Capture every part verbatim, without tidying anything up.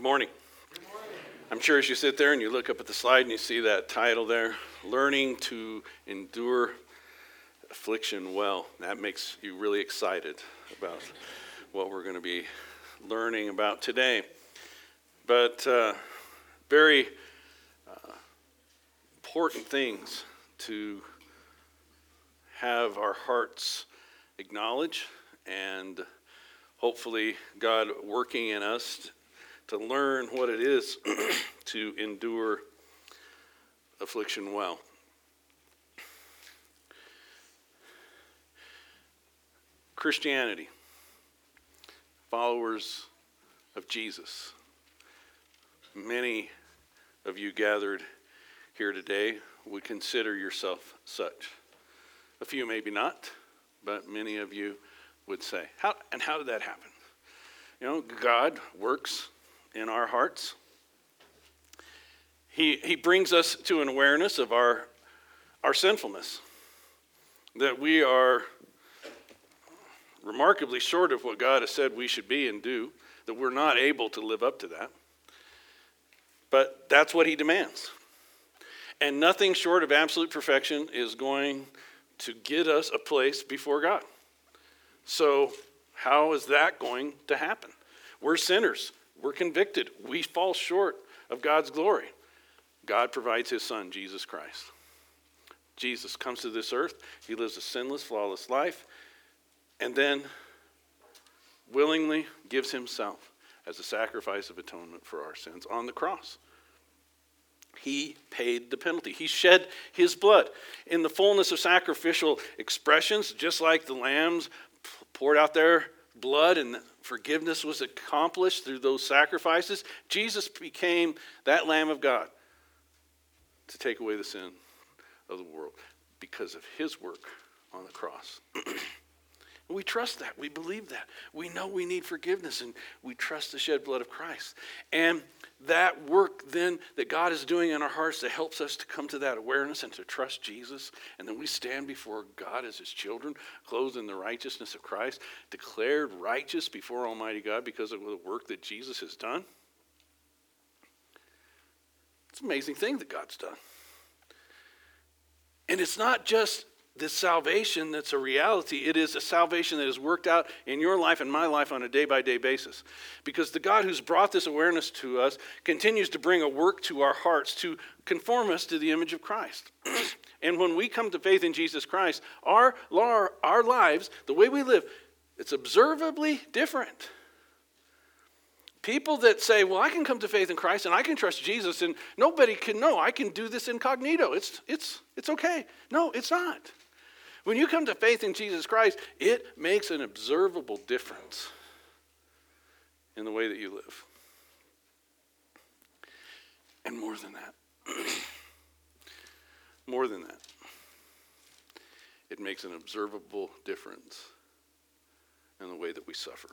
morning. Good morning. I'm sure as you sit there and you look up at the slide and you see that title there, Learning to Endure Affliction Well. That makes you really excited about what we're going to be learning about today. But uh, very uh, important things to have our hearts acknowledge, and hopefully God working in us to learn what it is to endure affliction well. Christianity, followers of Jesus. Many of you gathered here today would consider yourself such. A few maybe not, but many of you would say, how and how did that happen? You know, God works in our hearts. He he brings us to an awareness of our our sinfulness, that we are remarkably short of what God has said we should be and do, that we're not able to live up to that. But that's what he demands. And nothing short of absolute perfection is going to get us a place before God. So how is that going to happen? We're sinners. We're convicted. We fall short of God's glory. God provides his son, Jesus Christ. Jesus comes to this earth. He lives a sinless, flawless life, and then willingly gives himself as a sacrifice of atonement for our sins on the cross. He paid the penalty. He shed his blood in the fullness of sacrificial expressions, just like the lambs poured out their blood and forgiveness was accomplished through those sacrifices. Jesus became that Lamb of God to take away the sin of the world because of his work on the cross. We trust that. We believe that. We know we need forgiveness, and we trust the shed blood of Christ. And that work then that God is doing in our hearts that helps us to come to that awareness and to trust Jesus. And then we stand before God as his children, clothed in the righteousness of Christ, declared righteous before Almighty God because of the work that Jesus has done. It's an amazing thing that God's done. And it's not just this salvation that's a reality. It is a salvation that is worked out in your life and my life on a day-by-day basis. Because the God who's brought this awareness to us continues to bring a work to our hearts to conform us to the image of Christ. And when we come to faith in Jesus Christ, our, our lives, the way we live, it's observably different. People that say, well, I can come to faith in Christ and I can trust Jesus and nobody can know. I can do this incognito. It's, it's, it's okay. No, it's not. When you come to faith in Jesus Christ, it makes an observable difference in the way that you live. And more than that, more than that, it makes an observable difference in the way that we suffer.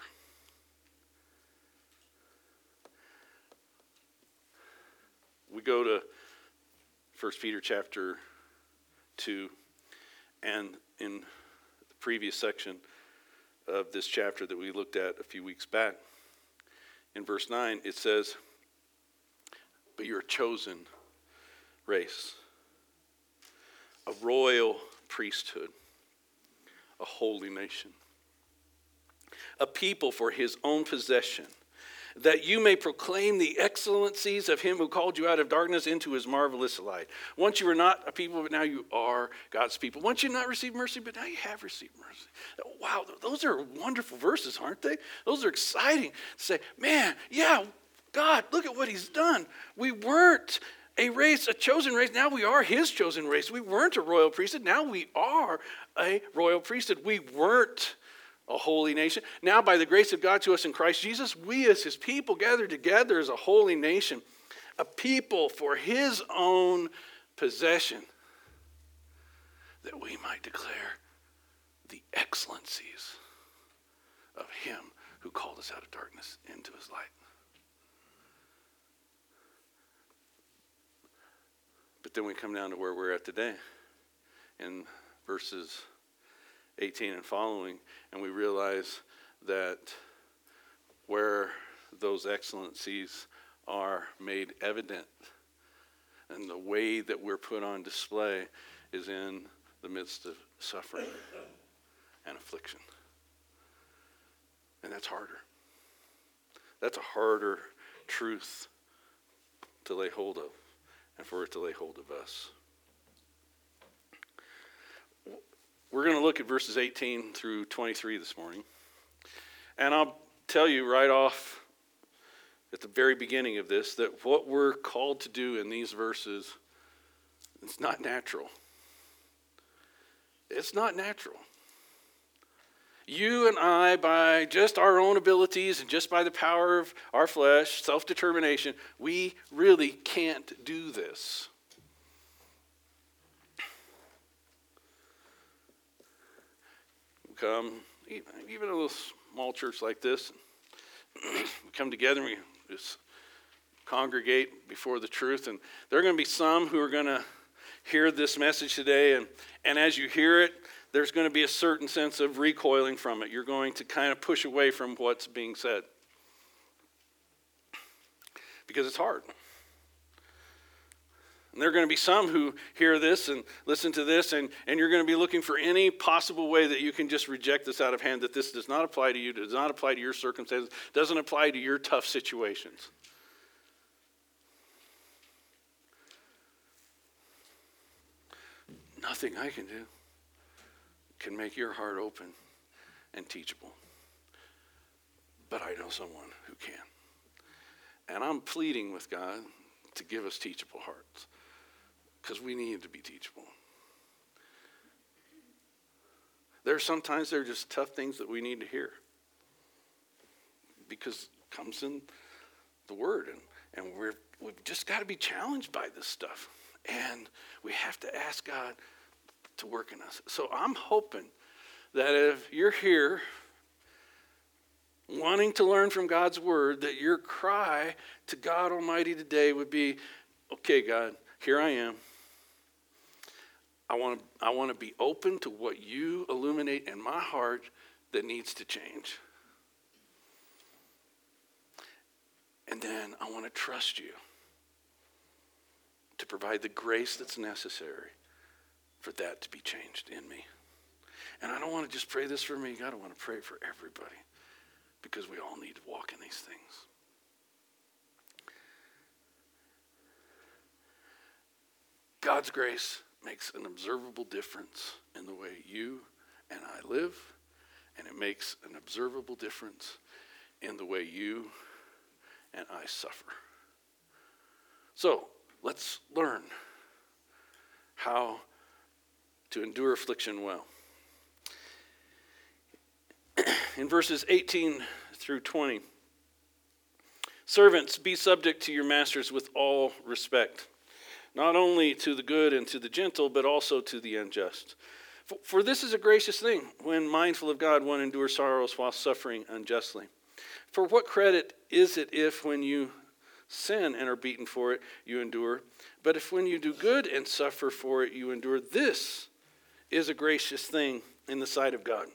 We go to First Peter chapter two, and in the previous section of this chapter that we looked at a few weeks back, in verse nine, it says, but you're a chosen race, a royal priesthood, a holy nation, a people for his own possession, that you may proclaim the excellencies of him who called you out of darkness into his marvelous light. Once you were not a people, but now you are God's people. Once you did not receive mercy, but now you have received mercy. Wow, those are wonderful verses, aren't they? Those are exciting to say, man, yeah, God, look at what he's done. We weren't a race, a chosen race. Now we are his chosen race. We weren't a royal priesthood. Now we are a royal priesthood. We weren't a holy nation. Now, by the grace of God to us in Christ Jesus, we as his people gather together as a holy nation, a people for his own possession, that we might declare the excellencies of him who called us out of darkness into his light. But then we come down to where we're at today in verses eighteen and following, and we realize that where those excellencies are made evident. And the way that we're put on display is in the midst of suffering and affliction. And that's harder. That's a harder truth to lay hold of, and for it to lay hold of us. We're going to look at verses eighteen through twenty-three this morning. And I'll tell you right off at the very beginning of this that what we're called to do in these verses, it's not natural. It's not natural. You and I, by just our own abilities and just by the power of our flesh, self-determination, we really can't do this. We come, even a little small church like this, we come together and we just congregate before the truth. And there are going to be some who are going to hear this message today, and, and as you hear it, there's going to be a certain sense of recoiling from it. You're going to kind of push away from what's being said because it's hard. And there are going to be some who hear this and listen to this, and, and you're going to be looking for any possible way that you can just reject this out of hand, that this does not apply to you, does not apply to your circumstances, doesn't apply to your tough situations. Nothing I can do can make your heart open and teachable. But I know someone who can. And I'm pleading with God to give us teachable hearts, because we need to be teachable. There are sometimes there are just tough things that we need to hear, because it comes in the Word, and, and we're, we've just got to be challenged by this stuff. And we have to ask God to work in us. So I'm hoping that if you're here wanting to learn from God's Word, that your cry to God Almighty today would be, okay, God, here I am. I want to I want to be open to what you illuminate in my heart that needs to change. And then I want to trust you to provide the grace that's necessary for that to be changed in me. And I don't want to just pray this for me. God, I want to pray for everybody, because we all need to walk in these things. God's grace makes an observable difference in the way you and I live, and it makes an observable difference in the way you and I suffer. So, let's learn how to endure affliction well. In verses eighteen through twenty, servants, be subject to your masters with all respect, not only to the good and to the gentle, but also to the unjust. For, for this is a gracious thing, when mindful of God, one endures sorrows while suffering unjustly. For what credit is it if, when you sin and are beaten for it, you endure? But if when you do good and suffer for it, you endure, this is a gracious thing in the sight of God.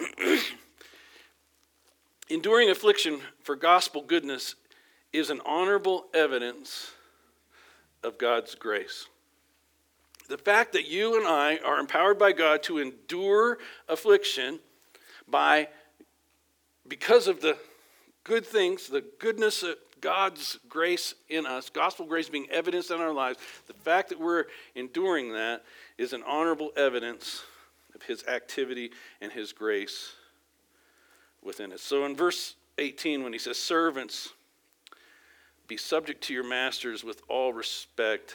Enduring affliction for gospel goodness is an honorable evidence of God's grace. The fact that you and I are empowered by God to endure affliction by, because of the good things, the goodness of God's grace in us, gospel grace being evidenced in our lives, the fact that we're enduring that is an honorable evidence of his activity and his grace within us. So in verse eighteen, when he says, servants, be subject to your masters with all respect.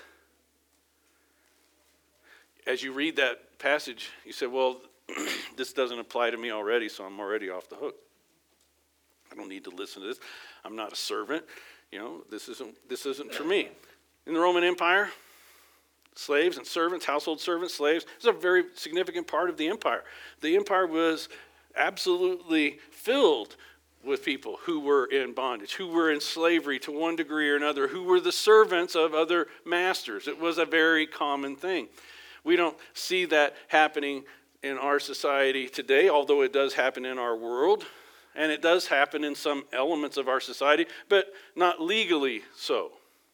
As you read that passage, you say, well, this doesn't apply to me already, so I'm already off the hook. I don't need to listen to this. I'm not a servant. You know, this isn't this isn't for me. In the Roman Empire, slaves and servants, household servants, slaves, this is a very significant part of the empire. The empire was absolutely filled with people who were in bondage, who were in slavery to one degree or another, who were the servants of other masters. It was a very common thing. We don't see that happening in our society today, although it does happen in our world. And it does happen in some elements of our society, but not legally so.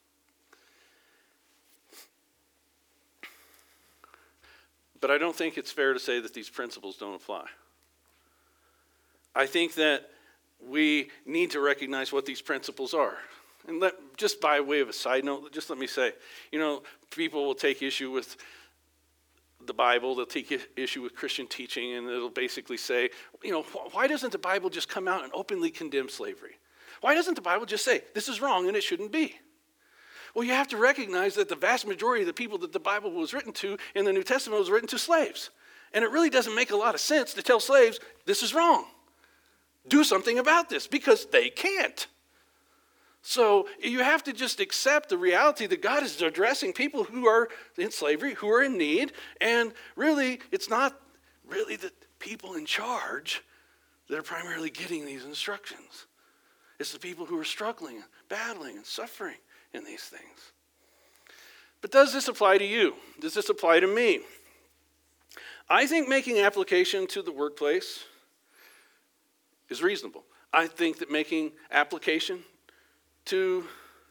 But I don't think it's fair to say that these principles don't apply. I think that we need to recognize what these principles are. And let, just by way of a side note, just let me say, you know, people will take issue with the Bible, they'll take issue with Christian teaching, and it'll basically say, you know, why doesn't the Bible just come out and openly condemn slavery? Why doesn't the Bible just say, this is wrong and it shouldn't be? Well, you have to recognize that the vast majority of the people that the Bible was written to in the New Testament was written to slaves. And it really doesn't make a lot of sense to tell slaves, this is wrong. Do something about this, because they can't. So you have to just accept the reality that God is addressing people who are in slavery, who are in need, and really, it's not really the people in charge that are primarily getting these instructions. It's the people who are struggling, battling, and suffering in these things. But does this apply to you? Does this apply to me? I think making application to the workplace is reasonable. I think that making application to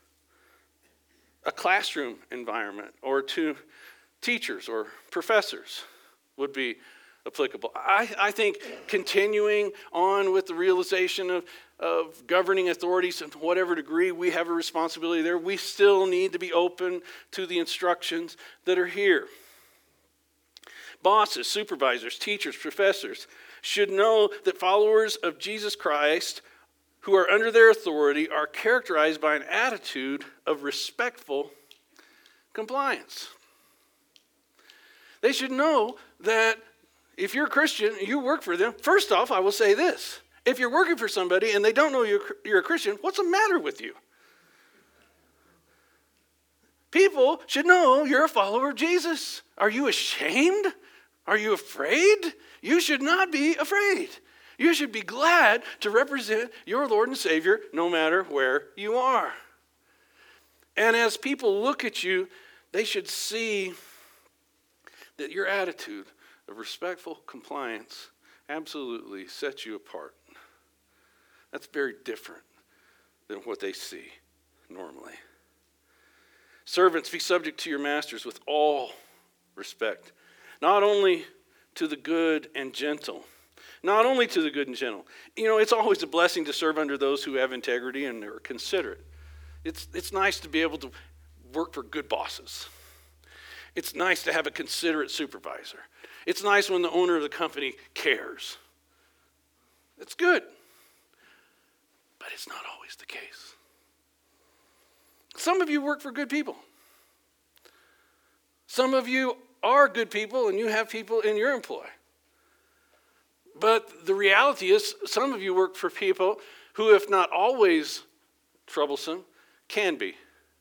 a classroom environment or to teachers or professors would be applicable. I, I think continuing on with the realization of, of governing authorities, and to whatever degree we have a responsibility there, we still need to be open to the instructions that are here. Bosses, supervisors, teachers, professors should know that followers of Jesus Christ who are under their authority are characterized by an attitude of respectful compliance. They should know that if you're a Christian and you work for them, first off, I will say this. If you're working for somebody and they don't know you're, you're a Christian, what's the matter with you? People should know you're a follower of Jesus. Are you ashamed? Are you afraid? You should not be afraid. You should be glad to represent your Lord and Savior no matter where you are. And as people look at you, they should see that your attitude of respectful compliance absolutely sets you apart. That's very different than what they see normally. Servants, be subject to your masters with all respect, not only to the good and gentle, not only to the good and gentle. You know, it's always a blessing to serve under those who have integrity and are considerate. It's, it's nice to be able to work for good bosses. It's nice to have a considerate supervisor. It's nice when the owner of the company cares. It's good. But it's not always the case. Some of you work for good people. Some of you are good people and you have people in your employ. But the reality is some of you work for people who, if not always troublesome, can be.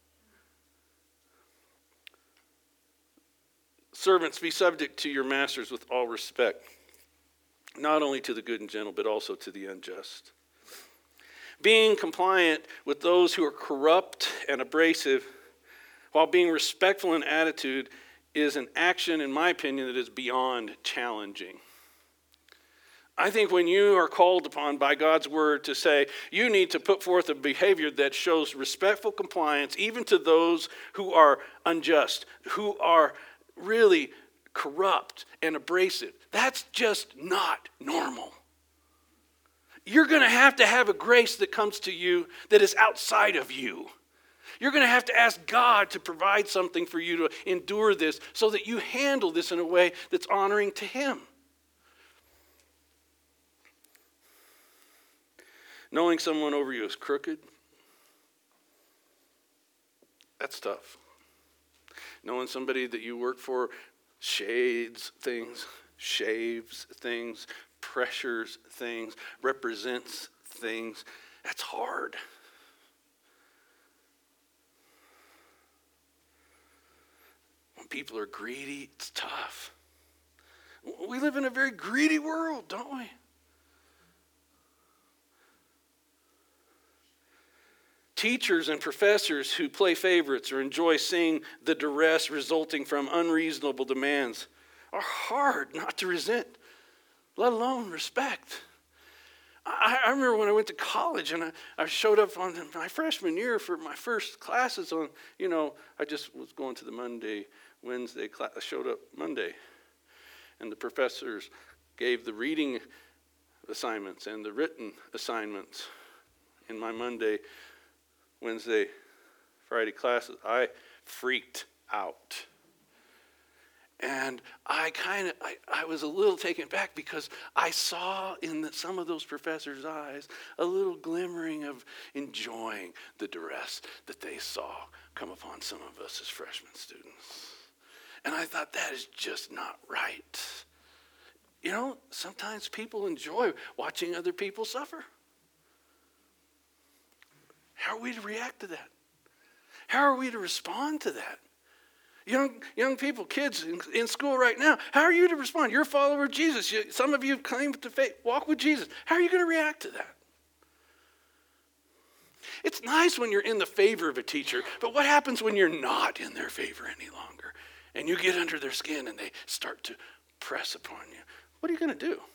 Servants, be subject to your masters with all respect, not only to the good and gentle, but also to the unjust. Being compliant with those who are corrupt and abrasive, while being respectful in attitude, is an action, in my opinion, that is beyond challenging. I think when you are called upon by God's word to say, you need to put forth a behavior that shows respectful compliance, even to those who are unjust, who are really corrupt and abrasive. That's just not normal. You're going to have to have a grace that comes to you that is outside of you. You're going to have to ask God to provide something for you to endure this so that you handle this in a way that's honoring to Him. Knowing someone over you is crooked, that's tough. Knowing somebody that you work for shades things, shaves things, pressures things, represents things, that's hard. When people are greedy, it's tough. We live in a very greedy world, don't we? Teachers and professors who play favorites or enjoy seeing the duress resulting from unreasonable demands are hard not to resent, let alone respect. I, I remember when I went to college and I, I showed up on my freshman year for my first classes on, you know, I just was going to the Monday, Wednesday class. I showed up Monday, and the professors gave the reading assignments and the written assignments in my Monday, Wednesday, Friday classes. I freaked out. And I kind of, I, I was a little taken back because I saw in the, some of those professors' eyes a little glimmering of enjoying the duress that they saw come upon some of us as freshman students. And I thought, that is just not right. You know, sometimes people enjoy watching other people suffer. How are we to react to that? How are we to respond to that? Young young people, kids in, in school right now, how are you to respond? You're a follower of Jesus. You, some of you have claimed to faith, walk with Jesus. How are you going to react to that? It's nice when you're in the favor of a teacher, but what happens when you're not in their favor any longer and you get under their skin and they start to press upon you? What are you going to do?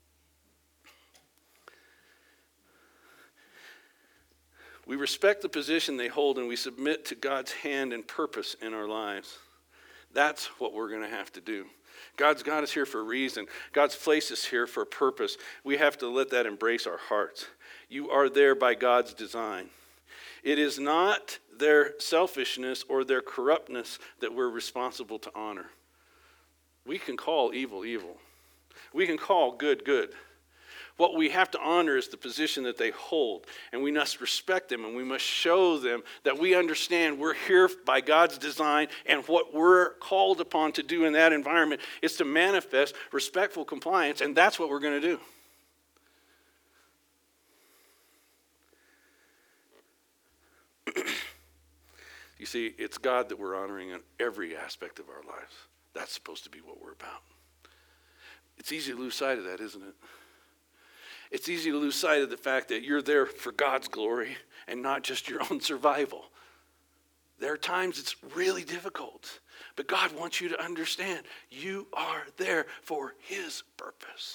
We respect the position they hold and we submit to God's hand and purpose in our lives. That's what we're going to have to do. God's got us here for a reason. God's placed us here for a purpose. We have to let that embrace our hearts. You are there by God's design. It is not their selfishness or their corruptness that we're responsible to honor. We can call evil evil. We can call good good. What we have to honor is the position that they hold, and we must respect them, and we must show them that we understand we're here by God's design, and what we're called upon to do in that environment is to manifest respectful compliance, and that's what we're going to do. You see, it's God that we're honoring in every aspect of our lives. That's supposed to be what we're about. It's easy to lose sight of that, isn't it? It's easy to lose sight of the fact that you're there for God's glory and not just your own survival. There are times it's really difficult, but God wants you to understand you are there for His purpose.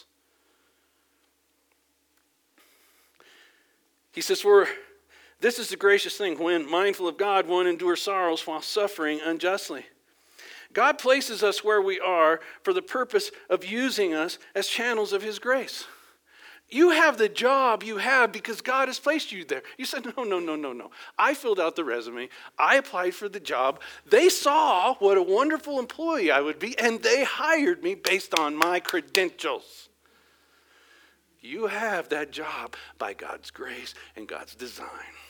He says, for this is the gracious thing, when mindful of God, one endures sorrows while suffering unjustly. God places us where we are for the purpose of using us as channels of His grace. You have the job you have because God has placed you there. You said, no, no, no, no, no. I filled out the resume. I applied for the job. They saw what a wonderful employee I would be, and they hired me based on my credentials. You have that job by God's grace and God's design,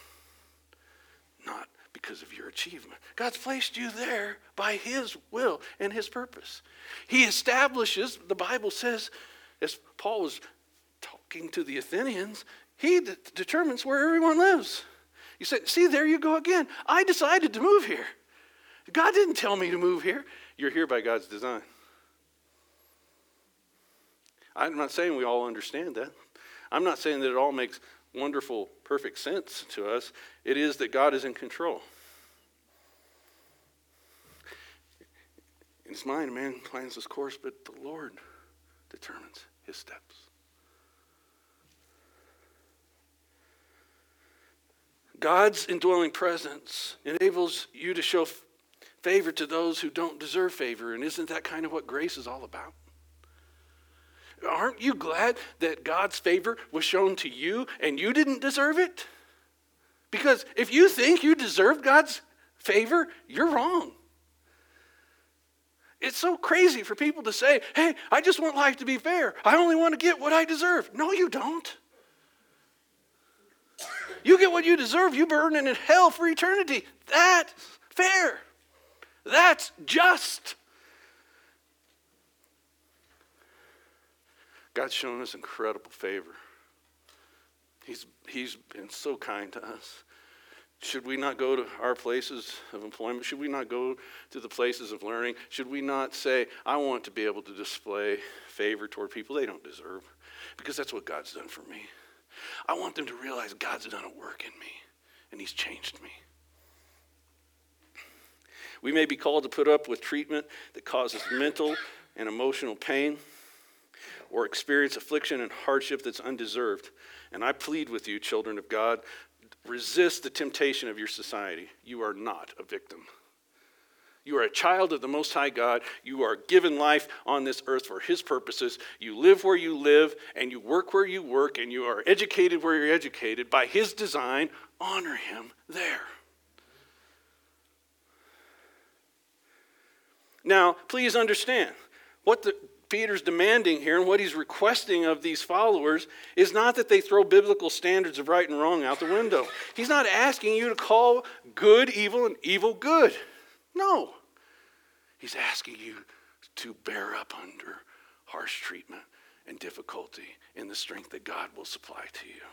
not because of your achievement. God's placed you there by His will and His purpose. He establishes, the Bible says, as Paul was talking to the Athenians, he de- determines where everyone lives. You say, see, there you go again. I decided to move here. God didn't tell me to move here. You're here by God's design. I'm not saying we all understand that. I'm not saying that it all makes wonderful, perfect sense to us. It is that God is in control. In his mind, a man plans his course, but the Lord determines his steps. God's indwelling presence enables you to show favor to those who don't deserve favor. And isn't that kind of what grace is all about? Aren't you glad that God's favor was shown to you and you didn't deserve it? Because if you think you deserve God's favor, you're wrong. It's so crazy for people to say, hey, I just want life to be fair. I only want to get what I deserve. No, you don't. You get what you deserve, you burn in hell for eternity. That's fair. That's just. God's shown us incredible favor. He's, he's been so kind to us. Should we not go to our places of employment? Should we not go to the places of learning? Should we not say, I want to be able to display favor toward people they don't deserve? Because that's what God's done for me. I want them to realize God's done a work in me, and He's changed me. We may be called to put up with treatment that causes mental and emotional pain. or experience affliction and hardship that's undeserved. And I plead with you, children of God, resist the temptation of your society. You are not a victim. You are a child of the Most High God. You are given life on this earth for his purposes. You live where you live, and you work where you work, and you are educated where you're educated. By his design, honor him there. Now, please understand, what the, Peter's demanding here and what he's requesting of these followers is not that they throw biblical standards of right and wrong out the window. He's not asking you to call good evil and evil good. No. He's asking you to bear up under harsh treatment and difficulty in the strength that God will supply to you.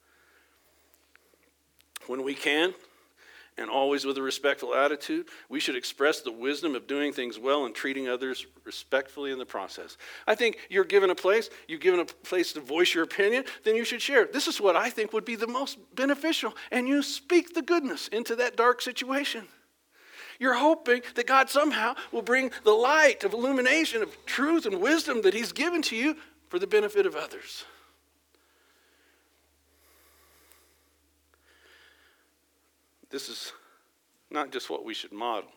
When we can, and always with a respectful attitude, we should express the wisdom of doing things well and treating others respectfully in the process. I think you're given a place, you're given a place to voice your opinion, then you should share. This is what I think would be the most beneficial, and you speak the goodness into that dark situation. You're hoping that God somehow will bring the light of illumination of truth and wisdom that he's given to you for the benefit of others. This is not just what we should model.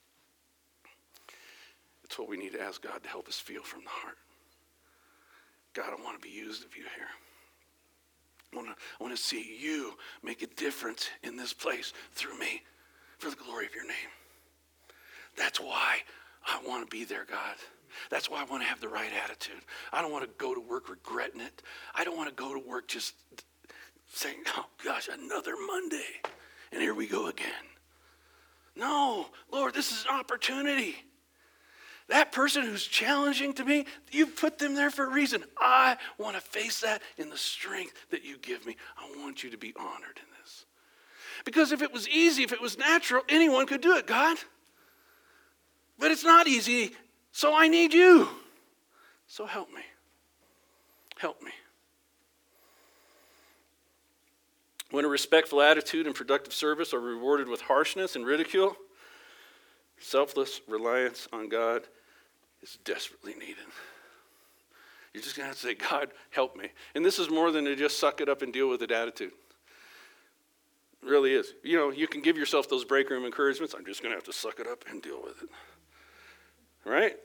It's what we need to ask God to help us feel from the heart. God, I want to be used of you here. I want to, I want to see you make a difference in this place through me for the glory of your name. That's why I want to be there, God. That's why I want to have the right attitude. I don't want to go to work regretting it. I don't want to go to work just saying, oh gosh, another Monday. And here we go again. No, Lord, this is an opportunity. That person who's challenging to me, you've put them there for a reason. I want to face that in the strength that you give me. I want you to be honored in this. Because if it was easy, if it was natural, anyone could do it, God. But it's not easy, so I need you. So help me. Help me. When a respectful attitude and productive service are rewarded with harshness and ridicule, selfless reliance on God is desperately needed. You're just going to have to say, God, help me. And this is more than to just suck it up and deal with it attitude. It really is. You know, you can give yourself those break room encouragements. I'm just going to have to suck it up and deal with it. Right?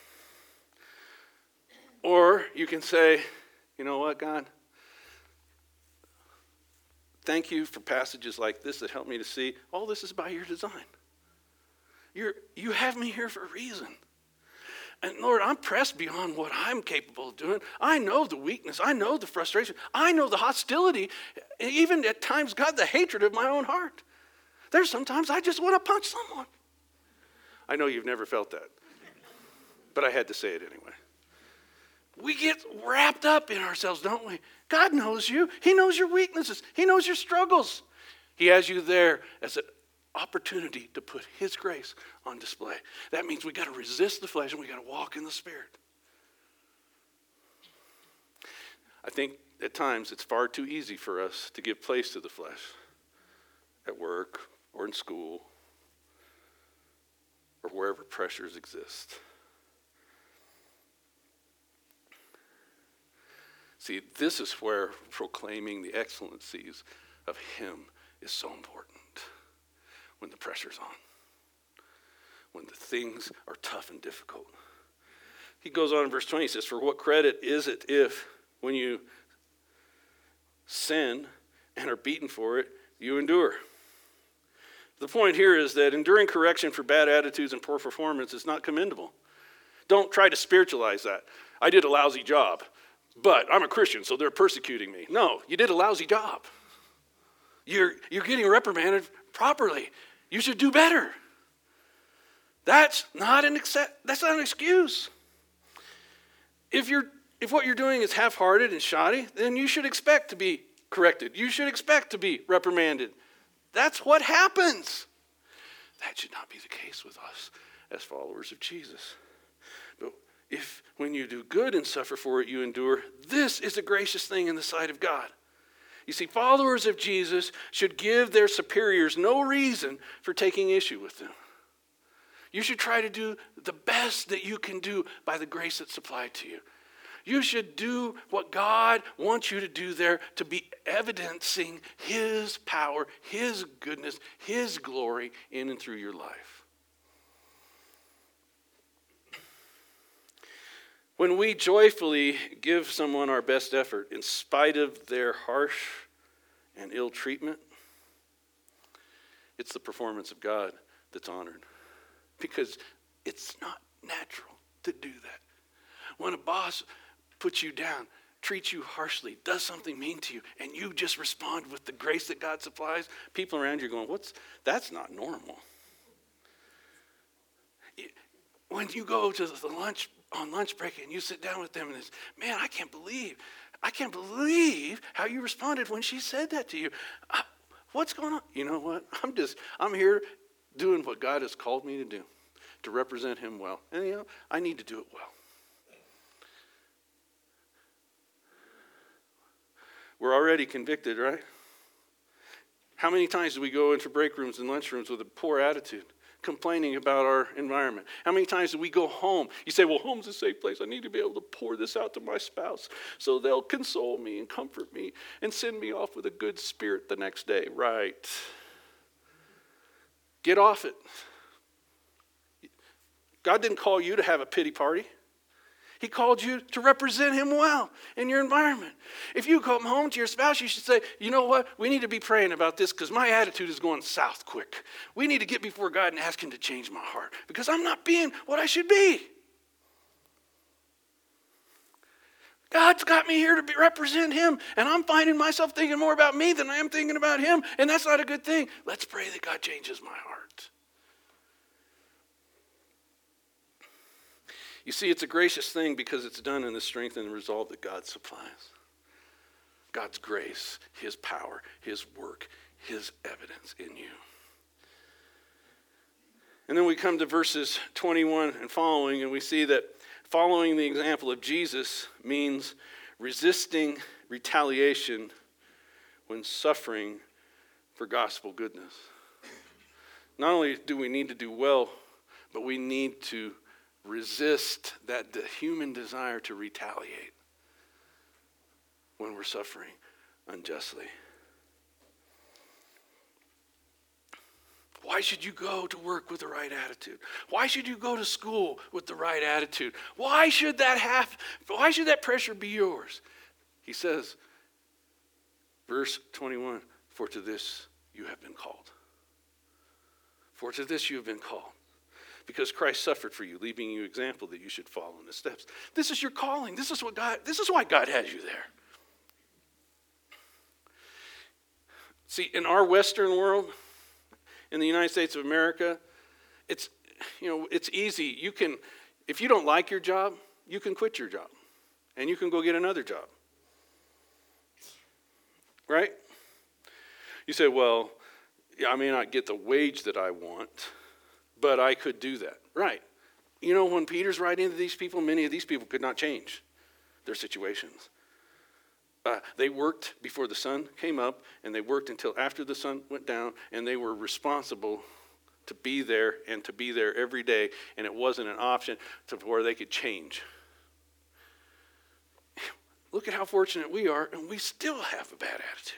Or you can say, you know what, God? Thank you for passages like this that help me to see all this is by your design. You're, you have me here for a reason. And Lord, I'm pressed beyond what I'm capable of doing. I know the weakness. I know the frustration. I know the hostility. Even at times, God, the hatred of my own heart. There's sometimes I just want to punch someone. I know you've never felt that. But I had to say it anyway. We get wrapped up in ourselves, don't we? God knows you. He knows your weaknesses. He knows your struggles. He has you there as an opportunity to put his grace on display. That means we got to resist the flesh and we got to walk in the Spirit. I think at times it's far too easy for us to give place to the flesh at work or in school or wherever pressures exist. See, this is where proclaiming the excellencies of him is so important. When the pressure's on. When the things are tough and difficult. He goes on in verse twenty, he says, for what credit is it if, when you sin and are beaten for it, you endure? The point here is that enduring correction for bad attitudes and poor performance is not commendable. Don't try to spiritualize that. I did a lousy job. But I'm a Christian, so they're persecuting me. No, you did a lousy job. You're, you're getting reprimanded properly. You should do better. That's not an accept, that's not an excuse. If you're if what you're doing is half-hearted and shoddy, then you should expect to be corrected. You should expect to be reprimanded. That's what happens. That should not be the case with us as followers of Jesus. But if when you do good and suffer for it, you endure, this is a gracious thing in the sight of God. You see, followers of Jesus should give their superiors no reason for taking issue with them. You should try to do the best that you can do by the grace that's supplied to you. You should do what God wants you to do there to be evidencing his power, his goodness, his glory in and through your life. When we joyfully give someone our best effort in spite of their harsh and ill treatment, it's the performance of God that's honored. Because it's not natural to do that. When a boss puts you down, treats you harshly, does something mean to you, and you just respond with the grace that God supplies, people around you are going, "What's that's not normal." When you go to the lunch on lunch break and you sit down with them and it's, "Man, I can't believe, I can't believe how you responded when she said that to you. Uh, what's going on?" You know what? I'm just, I'm here doing what God has called me to do, to represent him well. And you know, I need to do it well. We're already convicted, right? How many times do we go into break rooms and lunch rooms with a poor attitude, complaining about our environment? How many times do we go home? You say, "Well, home's a safe place. I need to be able to pour this out to my spouse so they'll console me and comfort me and send me off with a good spirit the next day." Right. Get off it. God didn't call you to have a pity party. He called you to represent him well in your environment. If you come home to your spouse, you should say, "You know what? We need to be praying about this because my attitude is going south quick. We need to get before God and ask him to change my heart because I'm not being what I should be. God's got me here to be, represent him, and I'm finding myself thinking more about me than I am thinking about him, and that's not a good thing. Let's pray that God changes my heart." You see, it's a gracious thing because it's done in the strength and the resolve that God supplies. God's grace, his power, his work, his evidence in you. And then we come to verses twenty-one and following, and we see that following the example of Jesus means resisting retaliation when suffering for gospel goodness. Not only do we need to do well, but we need to resist that the human desire to retaliate when we're suffering unjustly. Why should you go to work with the right attitude? Why should you go to school with the right attitude? Why should that have, why should that pressure be yours? He says, verse twenty-one, "For to this you have been called." For to this you have been called. Because Christ suffered for you, leaving you example that you should follow in his steps. This is your calling. This is what God, this is why God has you there. See, in our Western world, in the United States of America, it's, you know, it's easy. You can, if you don't like your job, you can quit your job and you can go get another job. Right? You say, "Well, I may not get the wage that I want, but I could do that." Right. You know, when Peter's writing to these people, many of these people could not change their situations. Uh, they worked before the sun came up, and they worked until after the sun went down, and they were responsible to be there and to be there every day, and it wasn't an option to where they could change. Look at how fortunate we are, and we still have a bad attitude.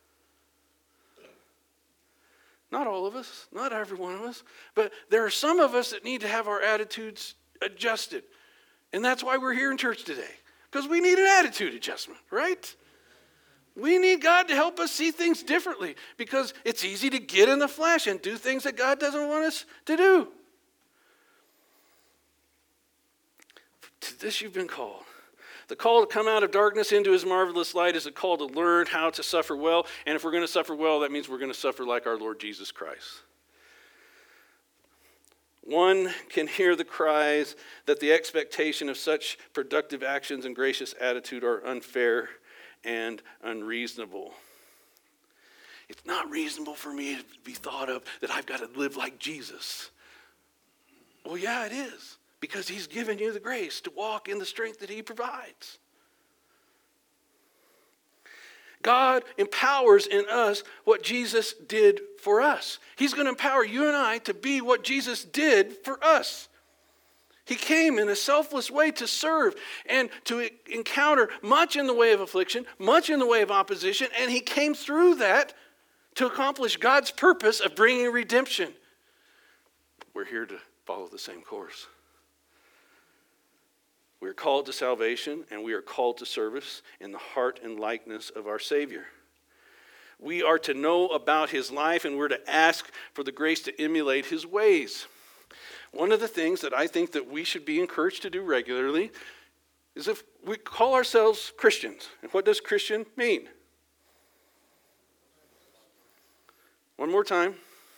Not all of us, not every one of us, but there are some of us that need to have our attitudes adjusted. And that's why we're here in church today, because we need an attitude adjustment, right? We need God to help us see things differently because it's easy to get in the flesh and do things that God doesn't want us to do. To this you've been called. The call to come out of darkness into his marvelous light is a call to learn how to suffer well. And if we're going to suffer well, that means we're going to suffer like our Lord Jesus Christ. One can hear the cries that the expectation of such productive actions and gracious attitude are unfair and unreasonable. It's not reasonable for me to be thought of that I've got to live like Jesus. Well, yeah, it is. Because he's given you the grace to walk in the strength that he provides. God empowers in us what Jesus did for us. He's going to empower you and I to be what Jesus did for us. He came in a selfless way to serve and to encounter much in the way of affliction, much in the way of opposition, and he came through that to accomplish God's purpose of bringing redemption. We're here to follow the same course. We are called to salvation, and we are called to service in the heart and likeness of our Savior. We are to know about his life, and we're to ask for the grace to emulate his ways. One of the things that I think that we should be encouraged to do regularly is if we call ourselves Christians. And what does Christian mean? One more time.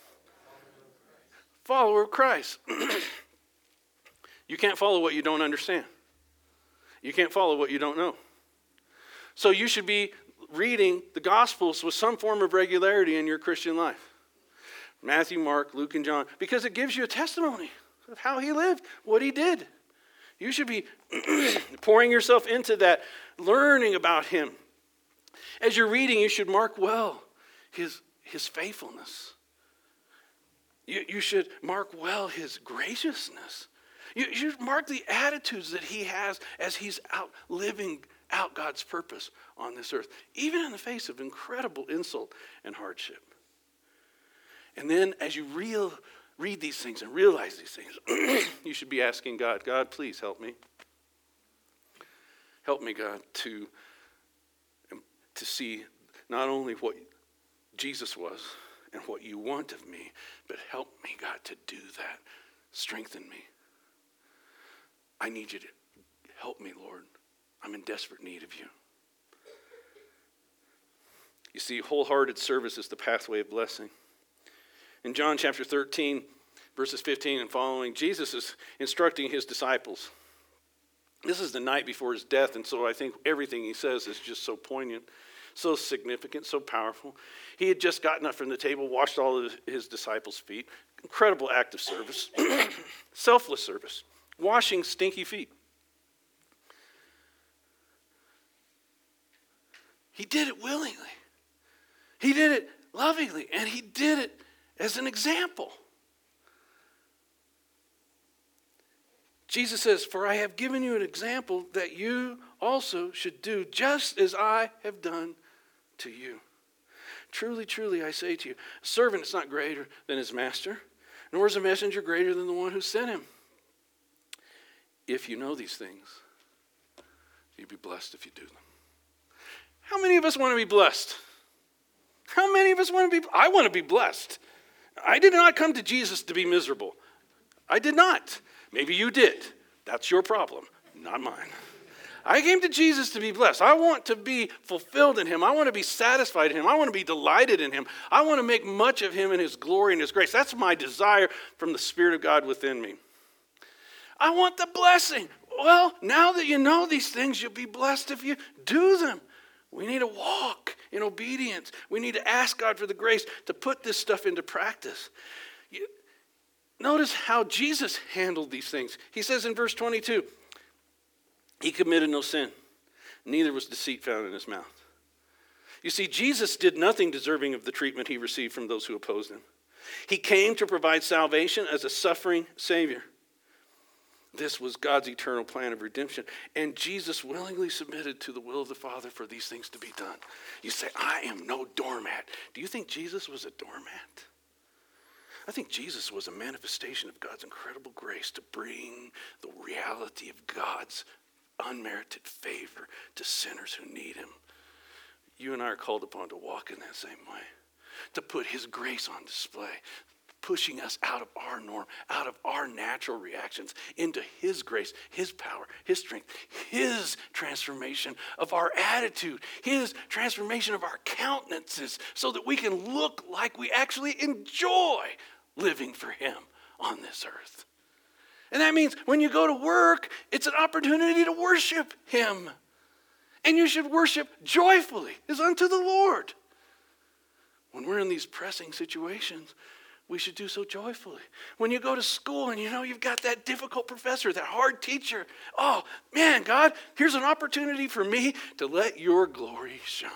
Follower of Christ. You can't follow what you don't understand. You can't follow what you don't know. So you should be reading the Gospels with some form of regularity in your Christian life. Matthew, Mark, Luke, and John, because it gives you a testimony of how he lived, what he did. You should be pouring yourself into that, learning about him. As you're reading, you should mark well his, his faithfulness. You, you should mark well his graciousness. You, you should mark the attitudes that he has as he's out living out God's purpose on this earth, even in the face of incredible insult and hardship. And then as you real, read these things and realize these things, you should be asking God, God, please help me. Help me, God, to, to see not only what Jesus was and what you want of me, but help me, God, to do that. Strengthen me. I need you to help me, Lord. I'm in desperate need of you. You see, wholehearted service is the pathway of blessing. In John chapter thirteen, verses fifteen and following, Jesus is instructing his disciples. This is the night before his death, and so I think everything he says is just so poignant, so significant, so powerful. He had just gotten up from the table, washed all of his disciples' feet. Incredible act of service. Selfless service. Washing stinky feet. He did it willingly. He did it lovingly, and he did it as an example. Jesus says, for I have given you an example that you also should do just as I have done to you. Truly, truly, I say to you, a servant is not greater than his master, nor is a messenger greater than the one who sent him. If you know these things, you'll be blessed if you do them. How many of us want to be blessed? How many of us want to be? I want to be blessed. I did not come to Jesus to be miserable. I did not. Maybe you did. That's your problem, not mine. I came to Jesus to be blessed. I want to be fulfilled in him. I want to be satisfied in him. I want to be delighted in him. I want to make much of him and his glory and his grace. That's my desire from the Spirit of God within me. I want the blessing. Well, now that you know these things, you'll be blessed if you do them. We need to walk in obedience. We need to ask God for the grace to put this stuff into practice. You, notice how Jesus handled these things. He says in verse twenty-two, he committed no sin, neither was deceit found in his mouth. You see, Jesus did nothing deserving of the treatment he received from those who opposed him. He came to provide salvation as a suffering Savior. This was God's eternal plan of redemption. And Jesus willingly submitted to the will of the Father for these things to be done. You say, I am no doormat. Do you think Jesus was a doormat? I think Jesus was a manifestation of God's incredible grace to bring the reality of God's unmerited favor to sinners who need him. You and I are called upon to walk in that same way, to put his grace on display, pushing us out of our norm, out of our natural reactions, into his grace, his power, his strength, his transformation of our attitude, his transformation of our countenances, so that we can look like we actually enjoy living for him on this earth. And that means when you go to work, it's an opportunity to worship him. And you should worship joyfully as unto the Lord. When we're in these pressing situations, we should do so joyfully. When you go to school and you know you've got that difficult professor, that hard teacher, oh man, God, here's an opportunity for me to let your glory shine.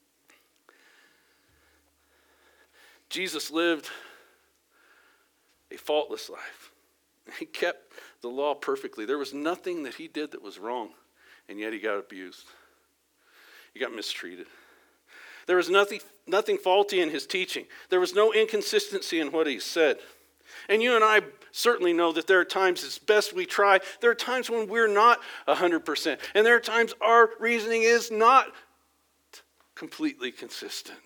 Jesus lived a faultless life. He kept the law perfectly. There was nothing that he did that was wrong, and yet he got abused. He got mistreated. There was nothing, nothing faulty in his teaching. There was no inconsistency in what he said. And you and I certainly know that there are times, as best we try, there are times when we're not one hundred percent. And there are times our reasoning is not completely consistent.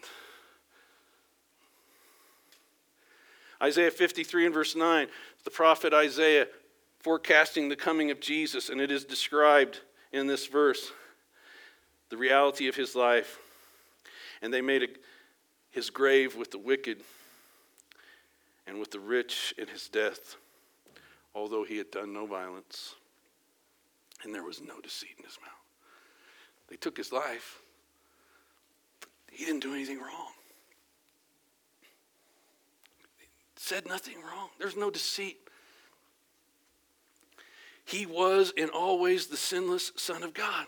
Isaiah fifty-three and verse nine, the prophet Isaiah forecasting the coming of Jesus, and it is described in this verse, the reality of his life. And they made a, his grave with the wicked and with the rich in his death, although he had done no violence, and there was no deceit in his mouth. They took his life, but he didn't do anything wrong. Said nothing wrong. There's no deceit. He was in all ways the sinless Son of God.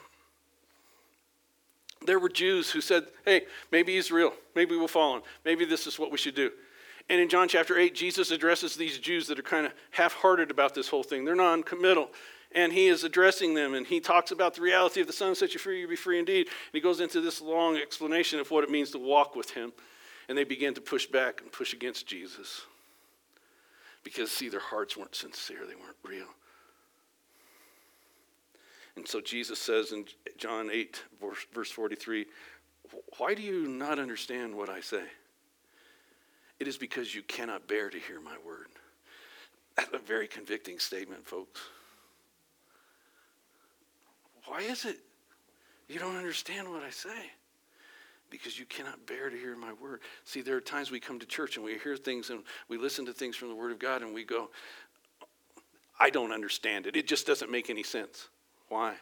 There were Jews who said, hey, maybe he's real. Maybe we'll follow him. Maybe this is what we should do. And in John chapter eight, Jesus addresses these Jews that are kind of half-hearted about this whole thing. They're non-committal. And he is addressing them, and he talks about the reality of the Son set you free, you be free indeed. And he goes into this long explanation of what it means to walk with him. And they begin to push back and push against Jesus. Because, see, their hearts weren't sincere. They weren't real. And so Jesus says in John eight, verse forty-three, why do you not understand what I say? It is because you cannot bear to hear my word. That's a very convicting statement, folks. Why is it you don't understand what I say? Because you cannot bear to hear my word. See, there are times we come to church and we hear things and we listen to things from the word of God and we go, I don't understand it. It just doesn't make any sense. Why?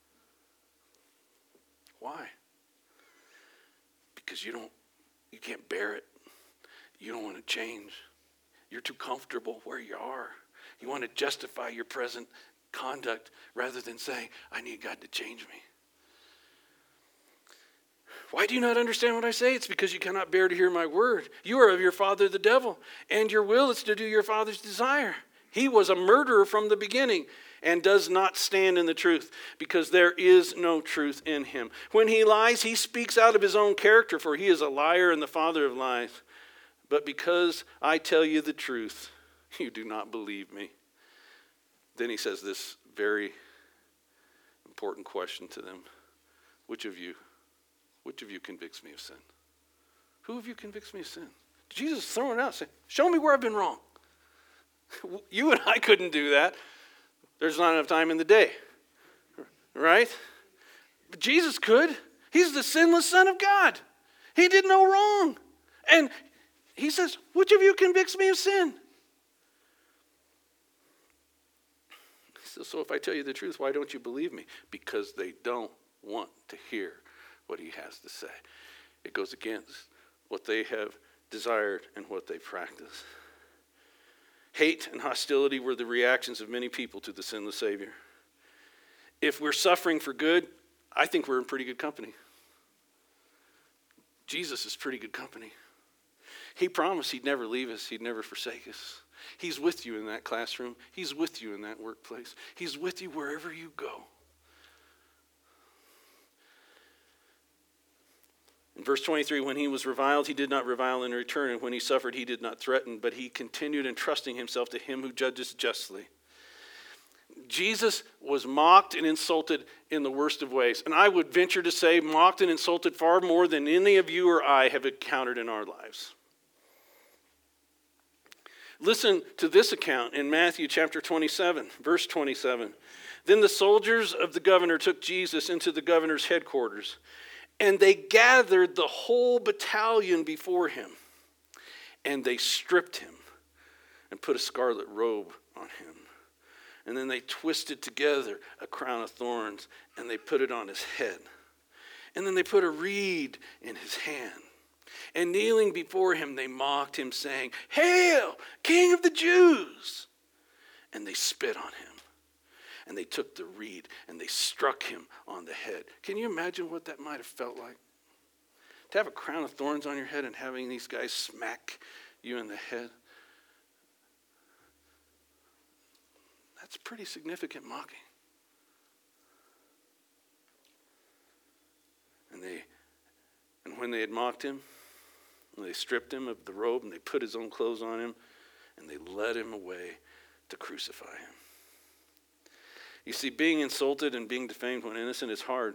Why? Because you don't, you can't bear it. You don't want to change. You're too comfortable where you are. You want to justify your present conduct rather than saying, I need God to change me. Why do you not understand what I say? It's because you cannot bear to hear my word. You are of your father the devil, and your will is to do your father's desire. He was a murderer from the beginning and does not stand in the truth, because there is no truth in him. When he lies, he speaks out of his own character, for he is a liar and the father of lies. But because I tell you the truth, you do not believe me. Then he says this very important question to them. Which of you? Which of you convicts me of sin? Who of you convicts me of sin? Jesus is throwing it out, saying, show me where I've been wrong. You and I couldn't do that. There's not enough time in the day. Right? But Jesus could. He's the sinless Son of God. He did no wrong. And he says, which of you convicts me of sin? He says, so if I tell you the truth, why don't you believe me? Because they don't want to hear what he has to say. It goes against what they have desired and what they practice. Hate and hostility were the reactions of many people to the sinless Savior. If we're suffering for good, I think we're in pretty good company. Jesus is pretty good company. He promised he'd never leave us, he'd never forsake us. He's with you in that classroom. He's with you in that workplace. He's with you wherever you go. In verse twenty-three, when he was reviled, he did not revile in return, and when he suffered, he did not threaten, but he continued entrusting himself to him who judges justly. Jesus was mocked and insulted in the worst of ways, and I would venture to say mocked and insulted far more than any of you or I have encountered in our lives. Listen to this account in Matthew chapter twenty-seven, verse twenty-seven. Then the soldiers of the governor took Jesus into the governor's headquarters, and they gathered the whole battalion before him, and they stripped him and put a scarlet robe on him. And then they twisted together a crown of thorns, and they put it on his head. And then they put a reed in his hand. And kneeling before him, they mocked him, saying, Hail, King of the Jews! And they spit on him. And they took the reed and they struck him on the head. Can you imagine what that might have felt like? To have a crown of thorns on your head and having these guys smack you in the head. That's pretty significant mocking. And they, and when they had mocked him, they stripped him of the robe and they put his own clothes on him and they led him away to crucify him. You see, being insulted and being defamed when innocent is hard.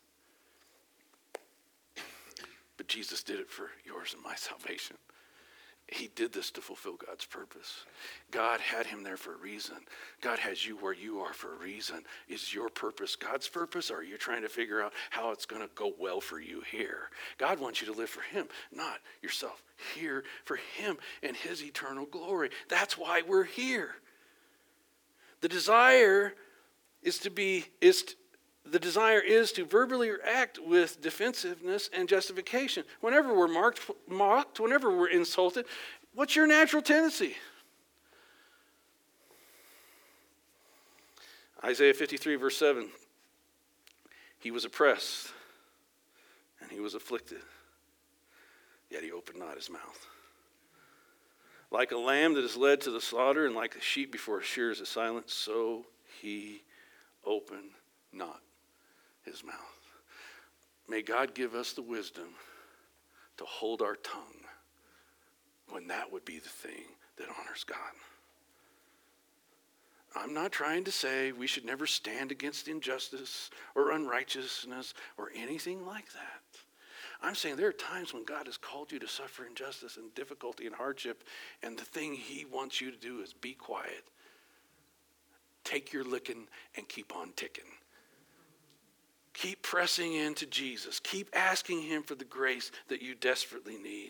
But Jesus did it for yours and my salvation. He did this to fulfill God's purpose. God had him there for a reason. God has you where you are for a reason. Is your purpose God's purpose, or are you trying to figure out how it's going to go well for you here? God wants you to live for him, not yourself. Here for him and his eternal glory. That's why we're here. The desire is to be is to, the desire is to verbally act with defensiveness and justification. Whenever we're marked, mocked, whenever we're insulted, what's your natural tendency? Isaiah fifty-three, verse seven. He was oppressed and he was afflicted, yet he opened not his mouth. Like a lamb that is led to the slaughter, and like a sheep before a shears is silent, so he opened not his mouth. May God give us the wisdom to hold our tongue when that would be the thing that honors God. I'm not trying to say we should never stand against injustice or unrighteousness or anything like that. I'm saying there are times when God has called you to suffer injustice and difficulty and hardship, and the thing he wants you to do is be quiet. Take your licking and keep on ticking. Keep pressing into Jesus. Keep asking him for the grace that you desperately need.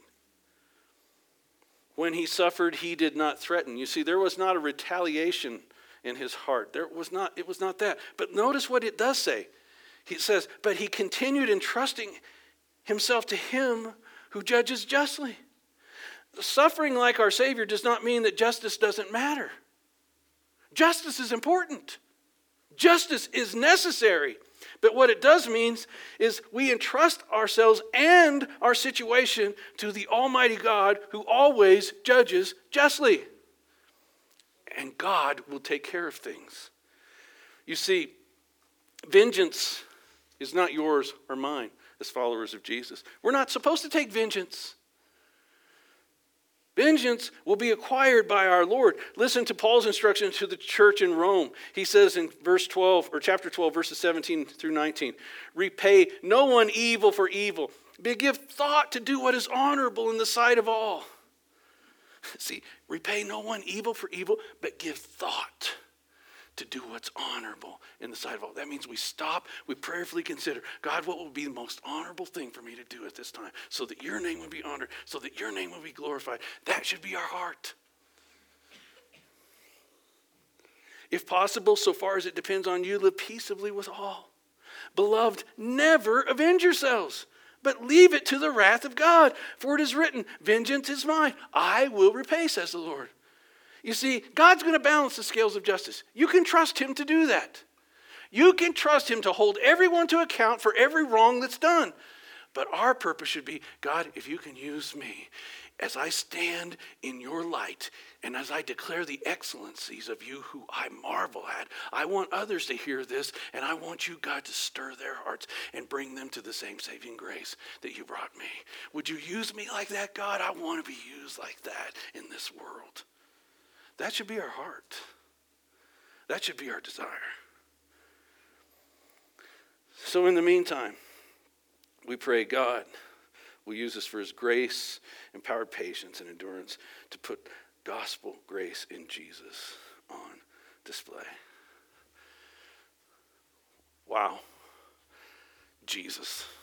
When he suffered, he did not threaten. You see, there was not a retaliation in his heart. There was not, it was not that. But notice what it does say. He says, but he continued entrusting himself to him who judges justly. Suffering like our Savior does not mean that justice doesn't matter. Justice is important. Justice is necessary. But what it does mean is we entrust ourselves and our situation to the Almighty God who always judges justly. And God will take care of things. You see, vengeance is not yours or mine as followers of Jesus. We're not supposed to take vengeance. Vengeance will be acquired by our Lord. Listen to Paul's instruction to the church in Rome. He says in verse twelve, or chapter twelve, verses seventeen through nineteen, repay no one evil for evil, but give thought to do what is honorable in the sight of all. See, repay no one evil for evil, but give thought to do what's honorable in the sight of all. That means we stop, we prayerfully consider, God, what would be the most honorable thing for me to do at this time so that your name would be honored, so that your name would be glorified. That should be our heart. If possible, so far as it depends on you, live peaceably with all. Beloved, never avenge yourselves, but leave it to the wrath of God. For it is written, vengeance is mine, I will repay, says the Lord. You see, God's going to balance the scales of justice. You can trust him to do that. You can trust him to hold everyone to account for every wrong that's done. But our purpose should be, God, if you can use me as I stand in your light and as I declare the excellencies of you who I marvel at, I want others to hear this, and I want you, God, to stir their hearts and bring them to the same saving grace that you brought me. Would you use me like that, God? I want to be used like that in this world. That should be our heart. That should be our desire. So in the meantime, we pray God will use us for his grace, empowered patience, and endurance to put gospel grace in Jesus on display. Wow. Jesus.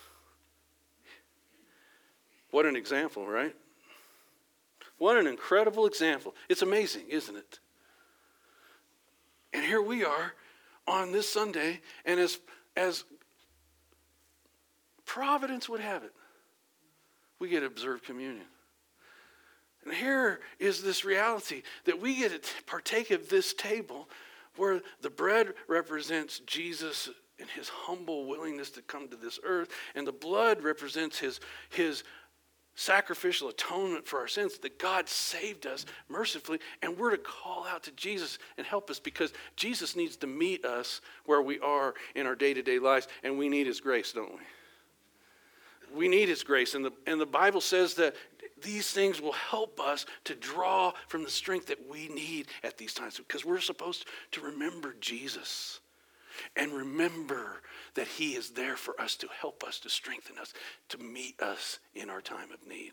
What an example, right? What an incredible example. It's amazing, isn't it? And here we are on this Sunday, and as, as providence would have it, we get to observe communion. And here is this reality that we get to partake of this table where the bread represents Jesus and his humble willingness to come to this earth, and the blood represents his, his sacrificial atonement for our sins, that God saved us mercifully, and we're to call out to Jesus and help us, because Jesus needs to meet us where we are in our day-to-day lives, and we need his grace, don't we? We need his grace, and the, and the Bible says that these things will help us to draw from the strength that we need at these times, because we're supposed to remember Jesus and remember that he is there for us to help us, to strengthen us, to meet us in our time of need.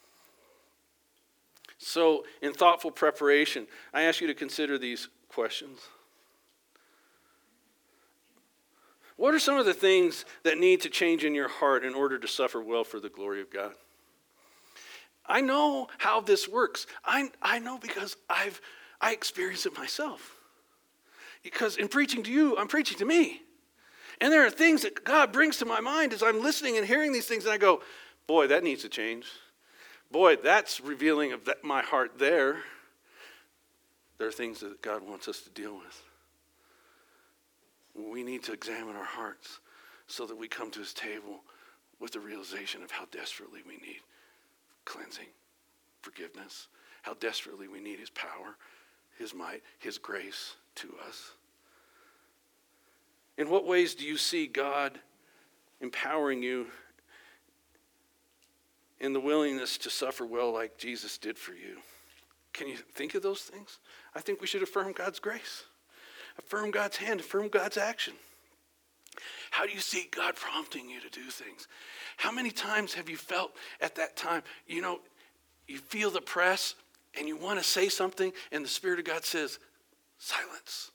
So, in thoughtful preparation, I ask you to consider these questions. What are some of the things that need to change in your heart in order to suffer well for the glory of God? I know how this works. I, I know because I've I experience it myself. Because in preaching to you, I'm preaching to me. And there are things that God brings to my mind as I'm listening and hearing these things, and I go, boy, that needs to change. Boy, that's revealing of that, my heart there. There are things that God wants us to deal with. We need to examine our hearts so that we come to his table with the realization of how desperately we need cleansing, forgiveness, how desperately we need his power, his might, his grace to us. In what ways do you see God empowering you in the willingness to suffer well like Jesus did for you? Can you think of those things? I think we should affirm God's grace, affirm God's hand, affirm God's action. How do you see God prompting you to do things? How many times have you felt at that time, you know, you feel the press and you want to say something and the Spirit of God says, silence.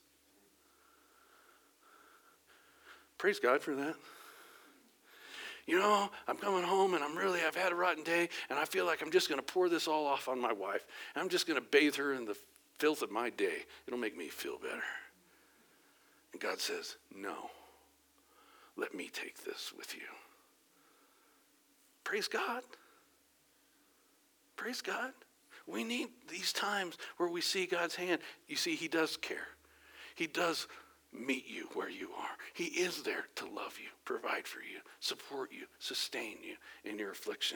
Praise God for that. You know, I'm coming home and I'm really, I've had a rotten day and I feel like I'm just going to pour this all off on my wife. And I'm just going to bathe her in the filth of my day. It'll make me feel better. And God says, no, let me take this with you. Praise God. Praise God. We need these times where we see God's hand. You see, he does care. He does meet you where you are. He is there to love you, provide for you, support you, sustain you in your affliction.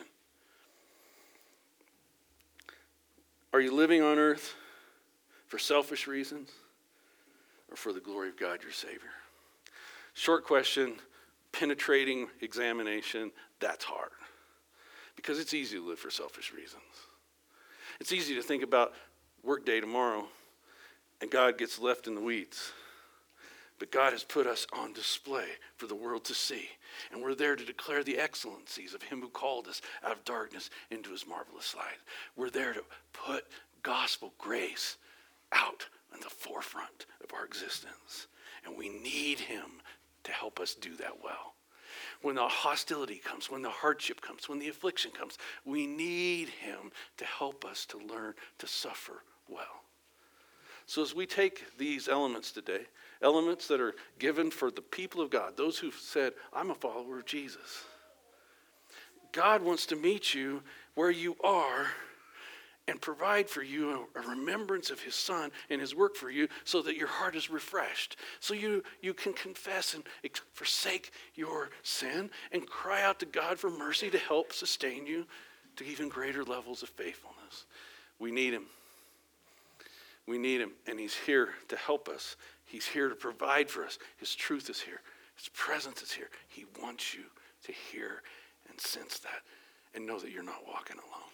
Are you living on earth for selfish reasons or for the glory of God, your Savior? Short question, penetrating examination, that's hard. Because it's easy to live for selfish reasons. It's easy to think about work day tomorrow and God gets left in the weeds. But God has put us on display for the world to see. And we're there to declare the excellencies of him who called us out of darkness into his marvelous light. We're there to put gospel grace out in the forefront of our existence. And we need him to help us do that well. When the hostility comes, when the hardship comes, when the affliction comes, we need him to help us to learn to suffer well. So as we take these elements today, elements that are given for the people of God, those who've said, I'm a follower of Jesus. God wants to meet you where you are and provide for you a remembrance of his son and his work for you so that your heart is refreshed. So you, you can confess and forsake your sin and cry out to God for mercy to help sustain you to even greater levels of faithfulness. We need him. We need him, and he's here to help us. He's here to provide for us. His truth is here. His presence is here. He wants you to hear and sense that and know that you're not walking alone.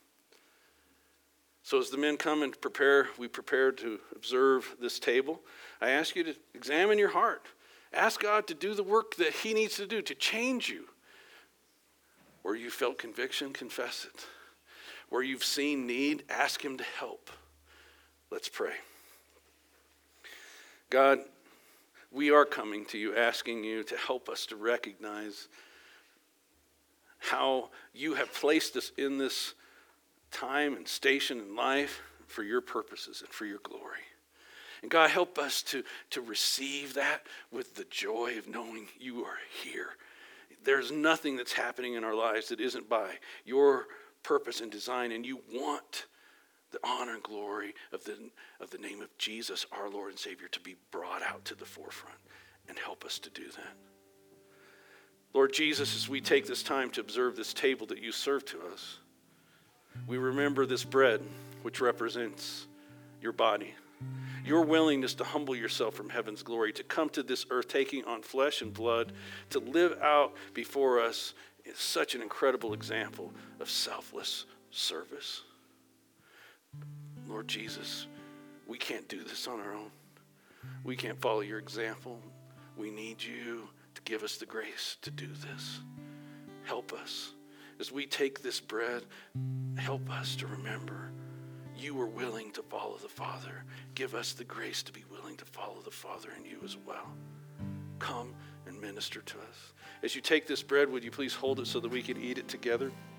So as the men come and prepare, we prepare to observe this table, I ask you to examine your heart. Ask God to do the work that he needs to do to change you. Where you felt conviction, confess it. Where you've seen need, ask him to help. Let's pray. God, we are coming to you, asking you to help us to recognize how you have placed us in this time and station in life for your purposes and for your glory. And God, help us to, to receive that with the joy of knowing you are here. There's nothing that's happening in our lives that isn't by your purpose and design, and you want the honor and glory of the, of the name of Jesus, our Lord and Savior, to be brought out to the forefront, and help us to do that. Lord Jesus, as we take this time to observe this table that you serve to us, we remember this bread, which represents your body. Your willingness to humble yourself from heaven's glory, to come to this earth taking on flesh and blood, to live out before us is such an incredible example of selfless service. Lord Jesus, we can't do this on our own. We can't follow your example. We need you to give us the grace to do this. Help us. As we take this bread, help us to remember you were willing to follow the Father. Give us the grace to be willing to follow the Father and you as well. Come and minister to us. As you take this bread, would you please hold it so that we can eat it together?